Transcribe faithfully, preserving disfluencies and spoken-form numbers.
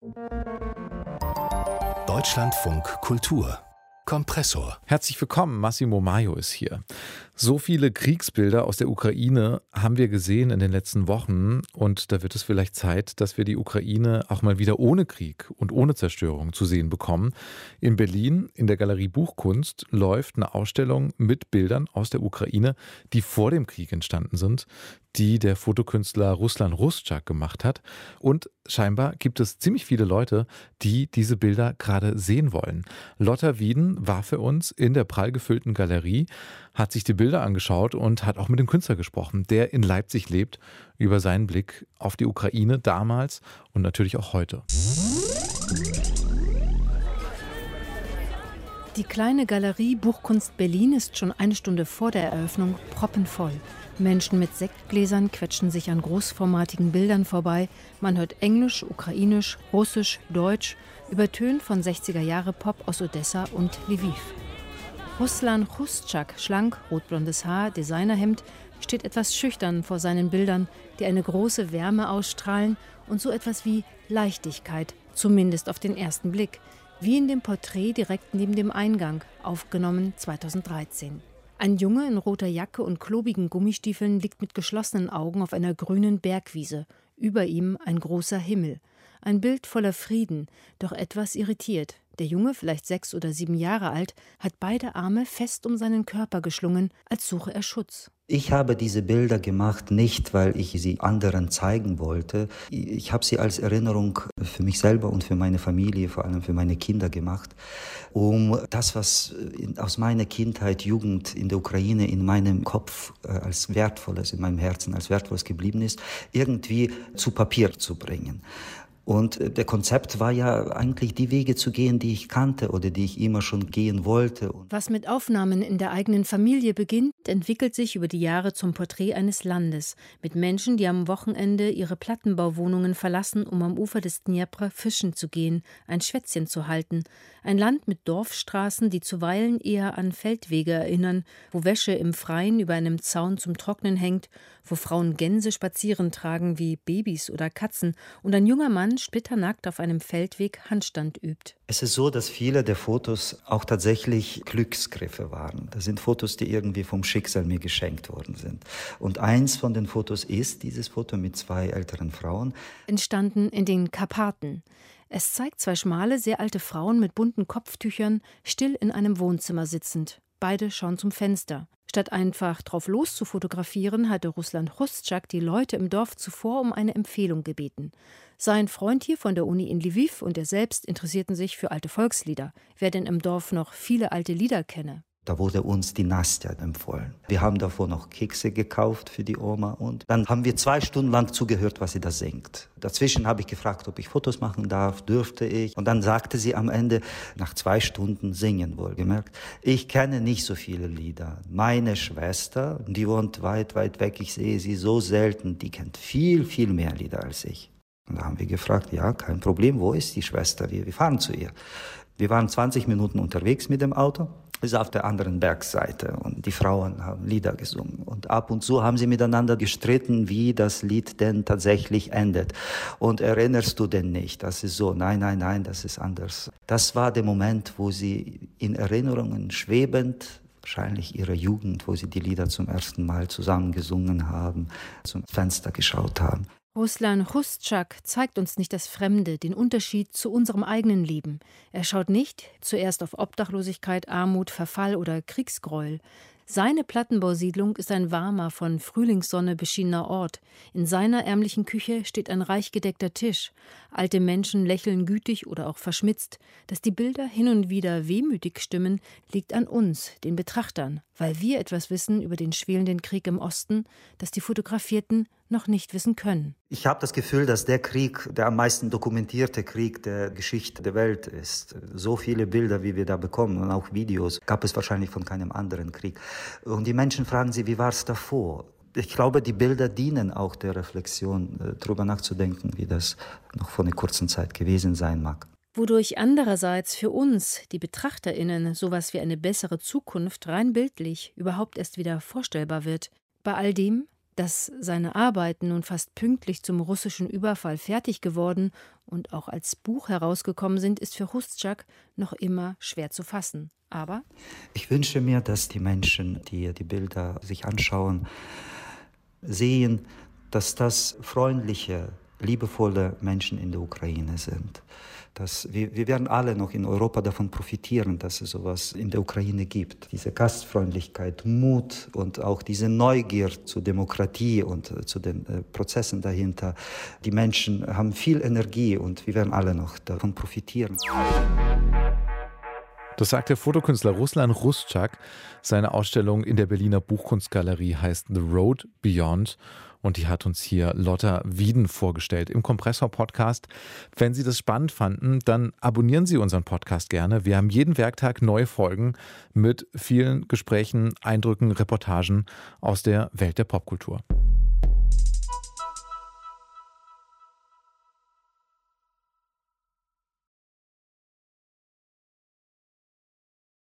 Deutschlandfunk Kultur Kompressor. Herzlich willkommen, Massimo Maio ist hier. So viele Kriegsbilder aus der Ukraine haben wir gesehen in den letzten Wochen und da wird es vielleicht Zeit, dass wir die Ukraine auch mal wieder ohne Krieg und ohne Zerstörung zu sehen bekommen. In Berlin, in der Galerie Buchkunst, läuft eine Ausstellung mit Bildern aus der Ukraine, die vor dem Krieg entstanden sind, die der Fotokünstler Ruslan Ruscak gemacht hat. Und scheinbar gibt es ziemlich viele Leute, die diese Bilder gerade sehen wollen. Lotta Wieden war für uns in der prall gefüllten Galerie, hat sich die Bilder angeschaut und hat auch mit dem Künstler gesprochen, der in Leipzig lebt, über seinen Blick auf die Ukraine damals und natürlich auch heute. Die kleine Galerie Buchkunst Berlin ist schon eine Stunde vor der Eröffnung proppenvoll. Menschen mit Sektgläsern quetschen sich an großformatigen Bildern vorbei. Man hört Englisch, Ukrainisch, Russisch, Deutsch, übertönt von sechziger-Jahre-Pop aus Odessa und Lviv. Ruslan Ruscak, schlank, rotblondes Haar, Designerhemd, steht etwas schüchtern vor seinen Bildern, die eine große Wärme ausstrahlen und so etwas wie Leichtigkeit, zumindest auf den ersten Blick, wie in dem Porträt direkt neben dem Eingang, aufgenommen zweitausenddreizehn. Ein Junge in roter Jacke und klobigen Gummistiefeln liegt mit geschlossenen Augen auf einer grünen Bergwiese. Über ihm ein großer Himmel. Ein Bild voller Frieden, doch etwas irritiert. Der Junge, vielleicht sechs oder sieben Jahre alt, hat beide Arme fest um seinen Körper geschlungen, als suche er Schutz. Ich habe diese Bilder gemacht, nicht weil ich sie anderen zeigen wollte. Ich habe sie als Erinnerung für mich selber und für meine Familie, vor allem für meine Kinder gemacht, um das, was aus meiner Kindheit, Jugend in der Ukraine in meinem Kopf als Wertvolles, in meinem Herzen als Wertvolles geblieben ist, irgendwie zu Papier zu bringen. Und der Konzept war ja eigentlich die Wege zu gehen, die ich kannte oder die ich immer schon gehen wollte. Was mit Aufnahmen in der eigenen Familie beginnt, entwickelt sich über die Jahre zum Porträt eines Landes. Mit Menschen, die am Wochenende ihre Plattenbauwohnungen verlassen, um am Ufer des Dnjepr fischen zu gehen, ein Schwätzchen zu halten. Ein Land mit Dorfstraßen, die zuweilen eher an Feldwege erinnern, wo Wäsche im Freien über einem Zaun zum Trocknen hängt, wo Frauen Gänse spazieren tragen wie Babys oder Katzen und ein junger Mann splitternackt auf einem Feldweg Handstand übt. Es ist so, dass viele der Fotos auch tatsächlich Glücksgriffe waren. Das sind Fotos, die irgendwie vom Schicksal mir geschenkt worden sind. Und eins von den Fotos ist dieses Foto mit zwei älteren Frauen. Entstanden in den Karpaten. Es zeigt zwei schmale, sehr alte Frauen mit bunten Kopftüchern, still in einem Wohnzimmer sitzend. Beide schauen zum Fenster. Statt einfach drauf los zu fotografieren, hatte Ruslan Ruscak die Leute im Dorf zuvor um eine Empfehlung gebeten. Sein Freund hier von der Uni in Lviv und er selbst interessierten sich für alte Volkslieder. Wer denn im Dorf noch viele alte Lieder kenne. Da wurde uns die Nastja empfohlen. Wir haben davor noch Kekse gekauft für die Oma und dann haben wir zwei Stunden lang zugehört, was sie da singt. Dazwischen habe ich gefragt, ob ich Fotos machen darf, dürfte ich. Und dann sagte sie am Ende, nach zwei Stunden singen wohlgemerkt, ich kenne nicht so viele Lieder. Meine Schwester, die wohnt weit, weit weg, ich sehe sie so selten, die kennt viel, viel mehr Lieder als ich. Und da haben wir gefragt, ja, kein Problem, wo ist die Schwester? Wir, wir fahren zu ihr. Wir waren zwanzig Minuten unterwegs mit dem Auto. Ist auf der anderen Bergseite und die Frauen haben Lieder gesungen und ab und zu haben sie miteinander gestritten, wie das Lied denn tatsächlich endet. Und erinnerst du denn nicht? Das ist so, nein, nein, nein, das ist anders. Das war der Moment, wo sie in Erinnerungen schwebend, wahrscheinlich ihrer Jugend, wo sie die Lieder zum ersten Mal zusammen gesungen haben, zum Fenster geschaut haben. Ruslan Ruscak zeigt uns nicht das Fremde, den Unterschied zu unserem eigenen Leben. Er schaut nicht zuerst auf Obdachlosigkeit, Armut, Verfall oder Kriegsgräuel. Seine Plattenbausiedlung ist ein warmer, von Frühlingssonne beschienener Ort. In seiner ärmlichen Küche steht ein reich gedeckter Tisch. Alte Menschen lächeln gütig oder auch verschmitzt. Dass die Bilder hin und wieder wehmütig stimmen, liegt an uns, den Betrachtern, weil wir etwas wissen über den schwelenden Krieg im Osten, das die Fotografierten noch nicht wissen können. Ich habe das Gefühl, dass der Krieg der am meisten dokumentierte Krieg der Geschichte der Welt ist. So viele Bilder, wie wir da bekommen und auch Videos, gab es wahrscheinlich von keinem anderen Krieg. Und die Menschen fragen sie, wie war es davor? Ich glaube, die Bilder dienen auch der Reflexion, darüber nachzudenken, wie das noch vor einer kurzen Zeit gewesen sein mag. Wodurch andererseits für uns, die BetrachterInnen, sowas wie eine bessere Zukunft rein bildlich überhaupt erst wieder vorstellbar wird. Bei all dem, Dass seine Arbeit nun fast pünktlich zum russischen Überfall fertig geworden und auch als Buch herausgekommen sind, ist für Hruszak noch immer schwer zu fassen. Aber ich wünsche mir, dass die Menschen, die die Bilder sich anschauen, sehen, dass das freundliche, liebevolle Menschen in der Ukraine sind. Dass wir, wir werden alle noch in Europa davon profitieren, dass es sowas in der Ukraine gibt. Diese Gastfreundlichkeit, Mut und auch diese Neugier zur Demokratie und äh, zu den äh, Prozessen dahinter. Die Menschen haben viel Energie und wir werden alle noch davon profitieren. Das sagt der Fotokünstler Ruslan Hruszak. Seine Ausstellung in der Berliner Buchkunstgalerie heißt The Road Beyond. Und die hat uns hier Lotta Wieden vorgestellt im Kompressor-Podcast. Wenn Sie das spannend fanden, dann abonnieren Sie unseren Podcast gerne. Wir haben jeden Werktag neue Folgen mit vielen Gesprächen, Eindrücken, Reportagen aus der Welt der Popkultur.